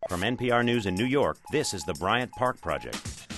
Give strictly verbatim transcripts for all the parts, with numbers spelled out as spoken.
From N P R News in New York, this is the Bryant Park Project.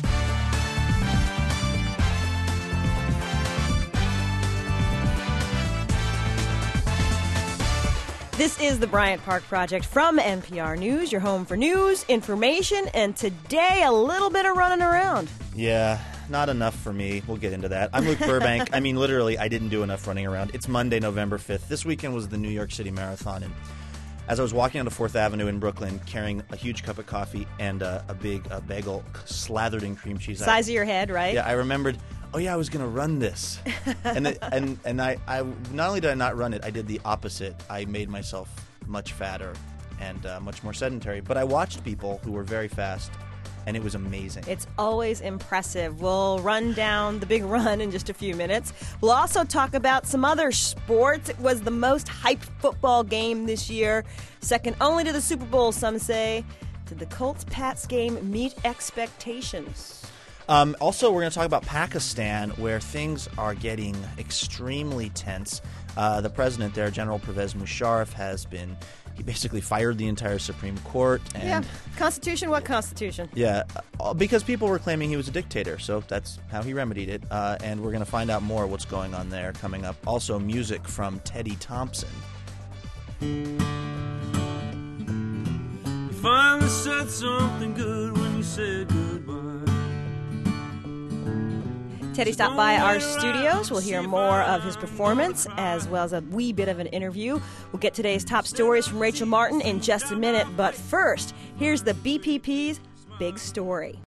This is the Bryant Park Project from N P R News, your home for news, information, and today a little bit of running around. Yeah, not enough for me. We'll get into that. I'm Luke Burbank. I mean, literally, I didn't do enough running around. It's Monday, November fifth. This weekend was the New York City Marathon, and as I was walking onto fourth Avenue in Brooklyn carrying a huge cup of coffee and uh, a big uh, bagel slathered in cream cheese. Size I, of your head, right? Yeah, I remembered, oh yeah, I was going to run this. and the, and and I, I, not only did I not run it, I did the opposite. I made myself much fatter and uh, much more sedentary. But I watched people who were very fast, and it was amazing. It's always impressive. We'll run down the big run in just a few minutes. We'll also talk about some other sports. It was the most hyped football game this year, second only to the Super Bowl, some say. Did the Colts-Pats game meet expectations? Um, also, we're going to talk about Pakistan, where things are getting extremely tense. Uh, the president there, General Pervez Musharraf, has been, he basically fired the entire Supreme Court. And yeah, Constitution, what Constitution? Yeah, uh, because people were claiming he was a dictator, so that's how he remedied it. Uh, and we're going to find out more what's going on there coming up. Also, music from Teddy Thompson. You finally said something good when you said goodbye. Teddy stopped by our studios. We'll hear more of his performance as well as a wee bit of an interview. We'll get today's top stories from Rachel Martin in just a minute. But first, here's the B P P's Big Story.